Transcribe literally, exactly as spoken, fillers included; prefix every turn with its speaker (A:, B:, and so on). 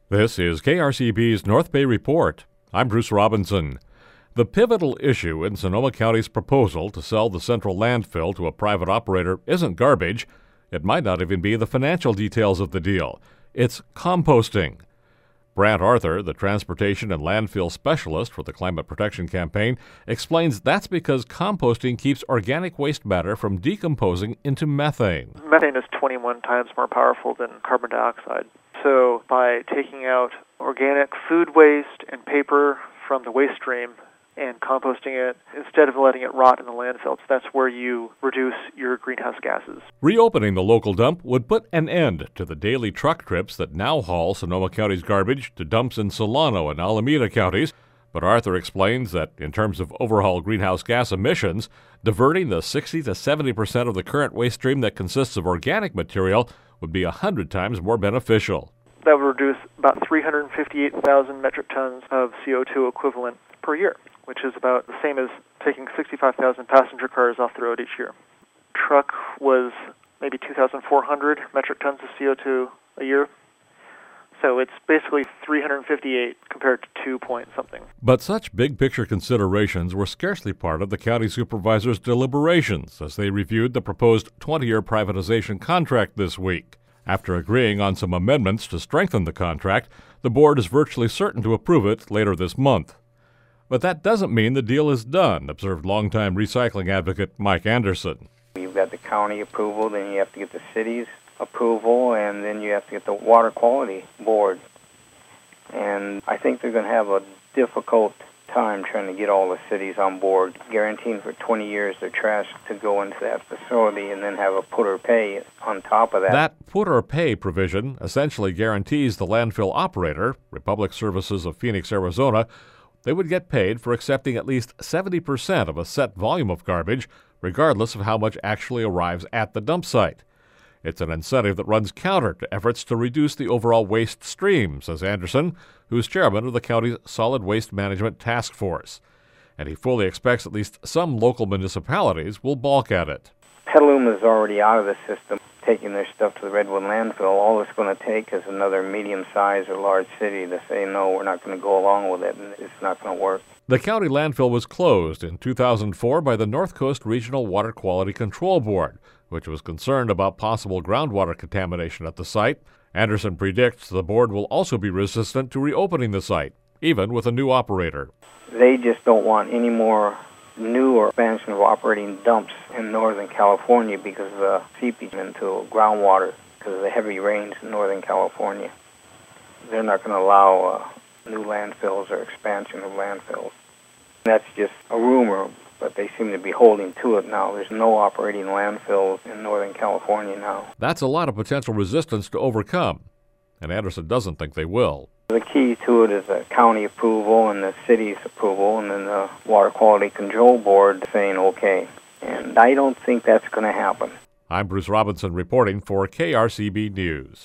A: This is K R C B's North Bay Report. I'm Bruce Robinson. The pivotal issue in Sonoma County's proposal to sell the central landfill to a private operator isn't garbage. It might not even be the financial details of the deal. It's composting. Brant Arthur, the transportation and landfill specialist for the Climate Protection Campaign, explains that's because composting keeps organic waste matter from decomposing into methane.
B: Methane is twenty-one times more powerful than carbon dioxide. So by taking out organic food waste and paper from the waste stream and composting it, instead of letting it rot in the landfills, that's where you reduce your greenhouse gases.
A: Reopening the local dump would put an end to the daily truck trips that now haul Sonoma County's garbage to dumps in Solano and Alameda counties. But Arthur explains that in terms of overall greenhouse gas emissions, diverting the sixty to seventy percent of the current waste stream that consists of organic material would be one hundred times more beneficial.
B: That would reduce about three hundred fifty-eight thousand metric tons of C O two equivalent per year, which is about the same as taking sixty-five thousand passenger cars off the road each year. Truck was maybe two thousand four hundred metric tons of C O two a year. So it's basically three hundred fifty-eight compared to two point something.
A: But such big-picture considerations were scarcely part of the county supervisor's deliberations as they reviewed the proposed twenty-year privatization contract this week. After agreeing on some amendments to strengthen the contract, the board is virtually certain to approve it later this month. But that doesn't mean the deal is done, observed longtime recycling advocate Mike Anderson.
C: You've got the county approval, then you have to get the city's approval, and then you have to get the water quality board. And I think they're going to have a difficult time trying to get all the cities on board, guaranteeing for twenty years their trash to go into that facility and then have a put or pay on top of that.
A: That put or pay provision essentially guarantees the landfill operator, Republic Services of Phoenix, Arizona, they would get paid for accepting at least seventy percent of a set volume of garbage, regardless of how much actually arrives at the dump site. It's an incentive that runs counter to efforts to reduce the overall waste stream, says Anderson, who's chairman of the county's Solid Waste Management Task Force. And he fully expects at least some local municipalities will balk at it.
C: Petaluma is already out of the system, taking their stuff to the Redwood landfill. All it's going to take is another medium-sized or large city to say, no, we're not going to go along with it, and it's not going to work.
A: The county landfill was closed in two thousand four by the North Coast Regional Water Quality Control Board, which was concerned about possible groundwater contamination at the site. Anderson predicts the board will also be resistant to reopening the site, even with a new operator.
C: They just don't want any more new or expansion of operating dumps in Northern California because of the seepage into groundwater because of the heavy rains in Northern California. They're not going to allow uh, new landfills or expansion of landfills. That's just a rumor, but they seem to be holding to it now. There's no operating landfills in Northern California now.
A: That's a lot of potential resistance to overcome, and Anderson doesn't think they will.
C: The key to it is the county approval and the city's approval, and then the Water Quality Control Board saying okay. And I don't think that's going to happen.
A: I'm Bruce Robinson reporting for K R C B News.